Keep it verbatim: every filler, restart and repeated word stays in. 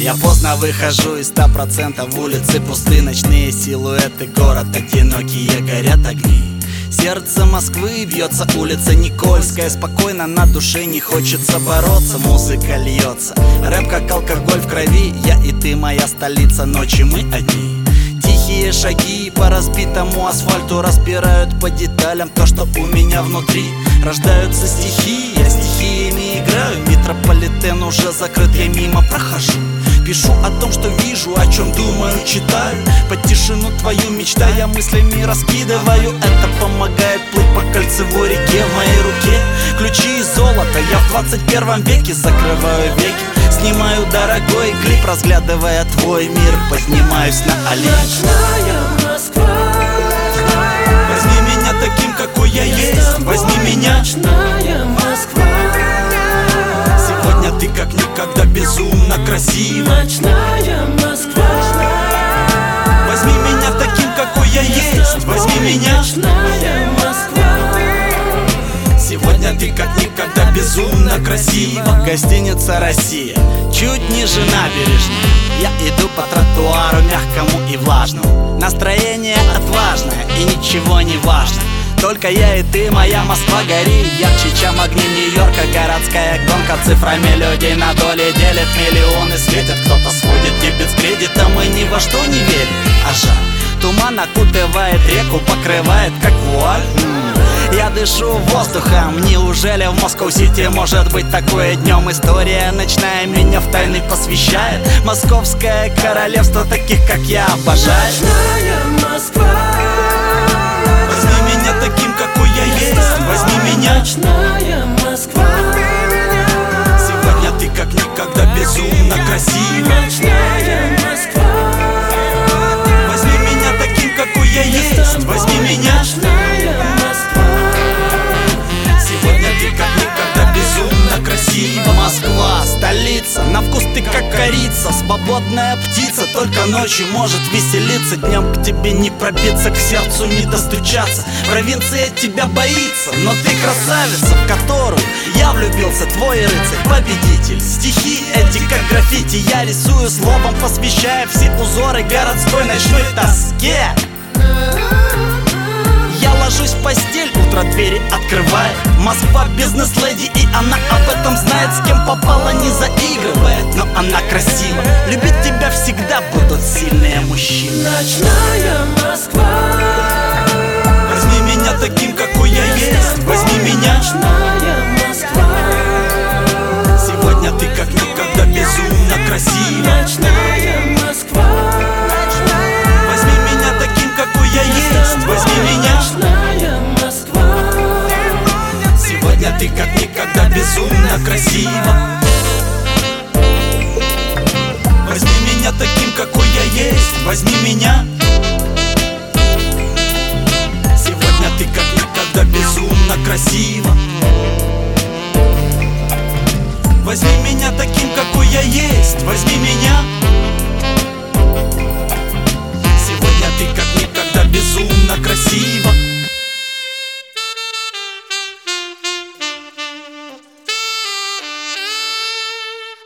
Я поздно выхожу из ста процентов улицы пусты, ночные силуэты, город одинокие, горят огни. Сердце Москвы бьется, улица Никольская. Спокойно на душе, не хочется бороться. Музыка льется, рэп как алкоголь в крови. Я и ты, моя столица, ночи мы одни. Тихие шаги по разбитому асфальту разбирают по деталям то, что у меня внутри. Рождаются стихи, я стихиями играю. Метрополитен уже закрыт, я мимо прохожу. Пишу о том, что вижу, о чем думаю, читаю. Под тишину твою мечтая, мыслями раскидываю. Это помогает плыть по кольцевой реке в моей руке. Ключи из золота, я в двадцать первом веке. Закрываю веки, снимаю дорогой клип, разглядывая твой мир, поднимаюсь на Олимп. Ночная Москва, возьми меня таким, какой я есть. Возьми меня. Ночная Москва, сегодня ты как никогда безумно красива. Ночная Москва, возьми меня таким, какой я есть. Возьми меня. Ночная Москва, сегодня ты как никогда безумно красива. Гостиница «Россия», чуть ниже набережной. Я иду по тротуару мягкому и влажному. Настроение отважное и ничего не важно. Только я и ты, моя Москва, гори ярче, чем огни Нью-Йорка. Городская гонка цифрами людей на доли делит. Миллионы светят, кто-то сводит дебет с кредита. Мы ни во что не верим, а жаль. Туман окутывает реку, покрывает как вуаль. Я дышу воздухом, неужели в Москва-Сити может быть такое днем? История ночная меня в тайны посвящает. Московское королевство таких, как я, обожает. Ночная Москва, возьми меня таким, какой я есть. Возьми меня. Ночная Москва, сегодня ты как никогда безумно красива. Ночная Москва, возьми меня таким, какой я есть. Возьми меня. Ночная Москва, сегодня ты как никогда безумно красива. Москва, столица, на вкус ты как корица. Свободная птица, только ночью может веселиться. Днем к тебе не пробиться, к сердцу не достучаться. Провинция тебя боится, но ты красавица, в которую я влюбился. Твой рыцарь, победитель. Стихи эти как граффити я рисую словом, посвящая все узоры городской ночной тоске. Я ложусь в постель, утро двери открывает. Москва бизнес-леди, и она об этом знает. С кем попала, не заигрывает, но она красива. Любить тебя всегда будут сильные мужчины. Ночная Москва, возьми меня таким, какой я есть. Возьми меня. Ночная Москва, сегодня ты как никогда безумно красива. Ночная Москва, возьми меня таким, какой я есть. Возьми меня. Ночная Москва, сегодня ты как никогда безумно красива. Возьми меня таким, какой я есть. Возьми меня. Сегодня ты как никогда безумно красива. Возьми меня таким, какой я есть. Возьми меня.